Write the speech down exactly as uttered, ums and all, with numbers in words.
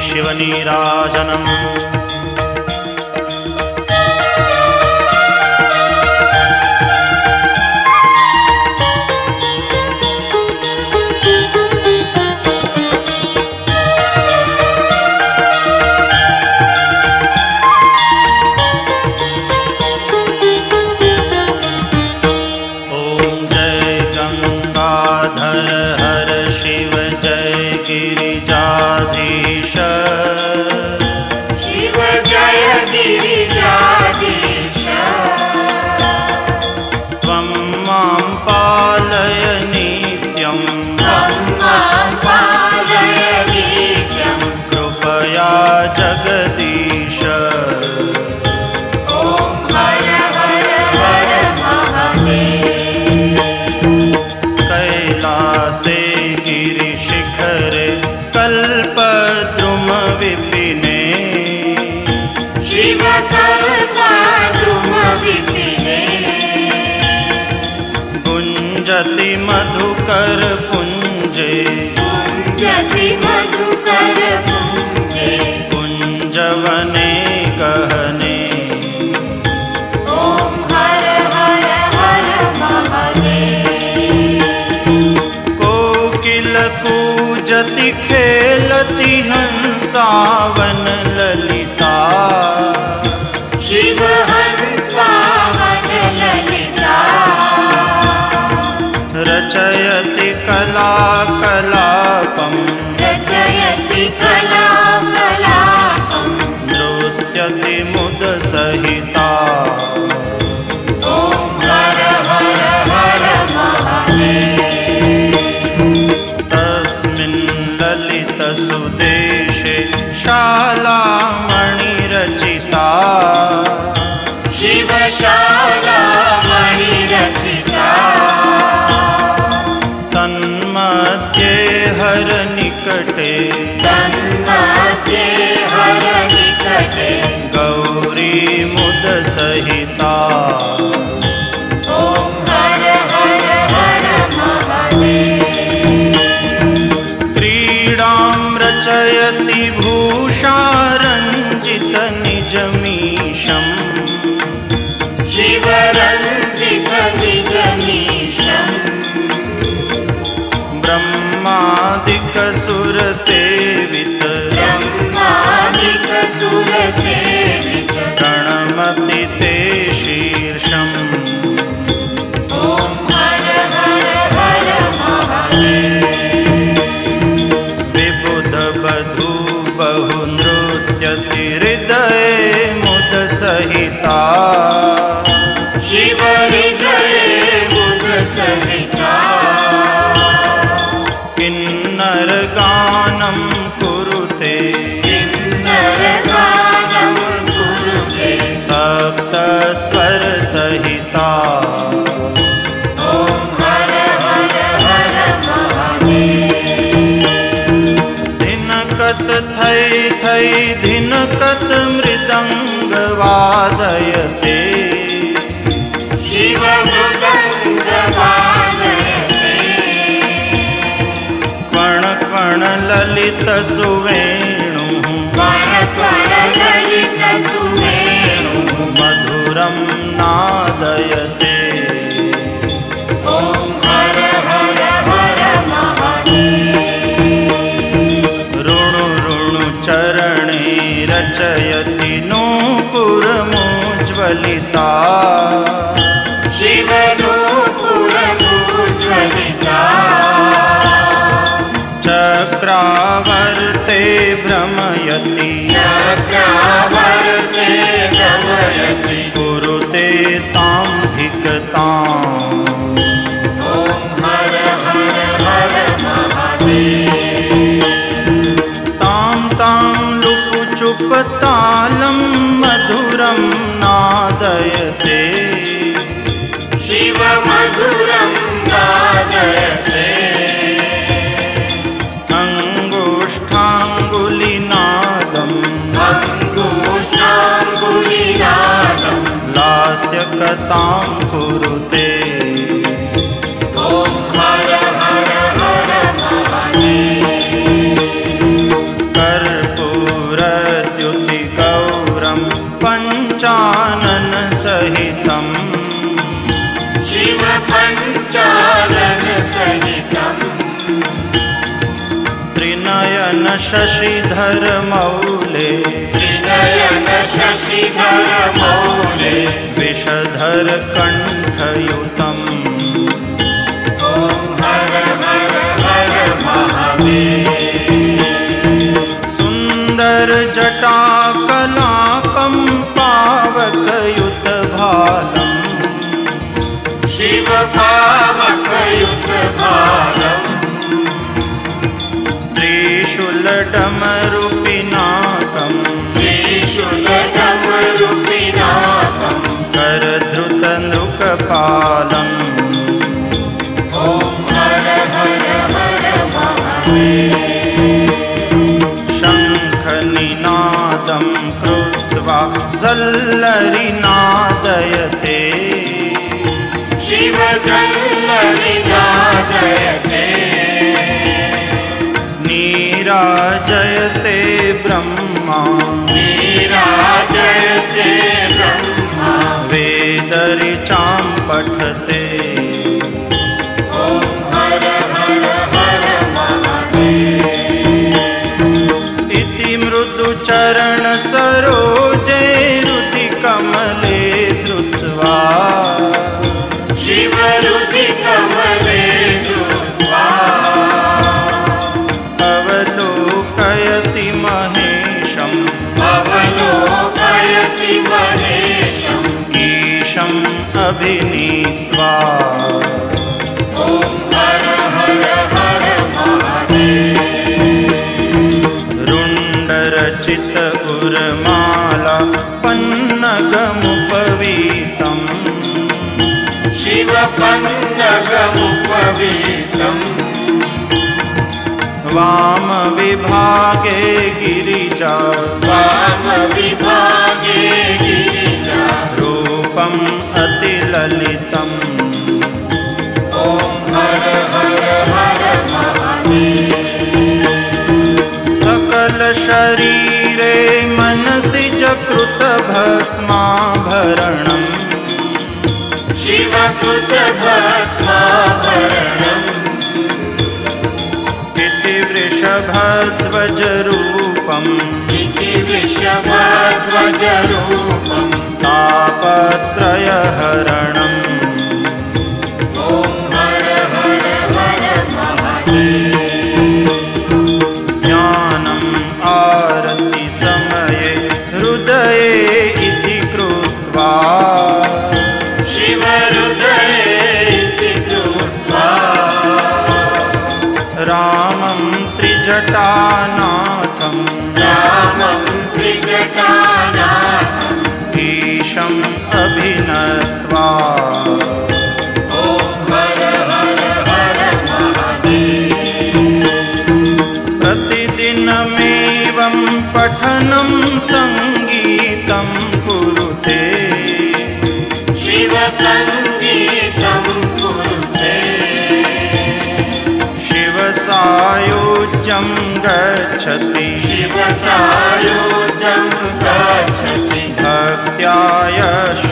शिवनीराजनम्। गिरिजाधीश शिव जय गिरिजाधीश त्वं मां पालय नित्यं त्वं मां पालय नित्यं कृपया जगदीश। ॐ हर हर हर महादेव। कैलासे गिरिशिखरे कल्पद्रुम विपिने शिव कल्पद्रुम विपिने गुञ्जति मधुकर पुञ्जे गुञ्जति मधुकर पुञ्जे कुञ्जवने गहने। ॐ हर हर हर महादेव। कोकिल कूजति खेलति हंसावन ललिता शिव हंसावन ललिता रचयति कला कलापं रचयति कला कलापं नृत्यति मुद सहिता। ॐ हर हर हर महादेव। तस्मिन् ललित सुदेशे शालामणिरचिता शिवशाला मणिरचिता तन्मध्ये हर निकटे तन्मध्ये हर निकटे गौरी मुद सहिता। ॐ हर हर हर महादेव। क्रीडां रचयति भूषारञ्जित निजमीशम् शिवरञ्जित निजमीशम् ब्रह्मादिक सुरसेवित ब्रह्मादिक सुरसेवित प्रणमति ते शीर्षम्। ॐ हर हर हर महादेव। विबुध बधू बहु नृत्यति हृदये मुद सहिता शिव हृदये मुद सहिता किन्नर गानं कुरुते किन्नर गानं कुरुते सप्त स्वर सहिता। ॐ हर हर हर महादेव। धिनकत थै थै धिनकत मृदंग वादयते शिव मृदंग वादयते कण कण ललित सुवेणु कण कण ललित सुवेणु मधुरं नादयते। ॐ हर हर हर महादेव। ऋणु ऋणु चरणे रचयति नूपुरमुज्ज्वलिता शिव नूपुरमुज्ज्वलिता चक्रावर्ते सञ्चालन सहितम् त्रिनयन शशिधर मौले त्रिनयन शशिधर मौले विषधर कंठयुतम् ॐ हर हर हर महादेव सुंदर जटाकलापं पावकयुत भालम् शिव पावकयुत भालम् त्रिशूलडमरुपिनाकम् त्रिशूलडमरुपिनाकम् करधृत नृकपालम् ॐ हर हर हर महादेव शङ्खनिनादं कृत्वा सल्लरिनादयते शिव सल्लरिनादयते नीराजयते ब्रह्मा नीराजयते ब्रह्मा वेदऋचां पठते ॐ हर हर हर महादेव इति मृदुचरण सरोजे हृदि कमले धृत्वा शिव हृदि कमले धृत्वा अवलोकयति महेशम् अवलोकयति महेशम् ईशम् अभिनीत्वा ॐ हर हर हर महादेव रुण्डरचित उर्माला पन्नगमुपवीतम् शिव पन्नगमुपवीतम् वामविभागे गिरिजा वामविभागे गिरिजा रूपम् अतिललितम् ॐ हर हर हर महादेव सकल शरीरे मनसि जकृत भस्माभरणम् शिव कृत भस्माभरणम् इति वृषभध्वजरूपम् इति वृषभध्वजरूपम् तापत्रयहरणम् ॐ हर हर हर महादेव ज्ञानम् आरति समये हृदये इति कृत्वा शिव हृदये इति कृत्वा रामं त्रिजटानाथम् रामं त्रिजटानाथम् ईशम् अभिनत्वा ॐ हर हर हर महादेव प्रतिदिनमेवं पठनं सङ्गीतं कुरुते शिव सङ्गीतं कुरुते शिवसायुज्यं गच्छति शिव सायुज्यं गच्छति भक्त्या यः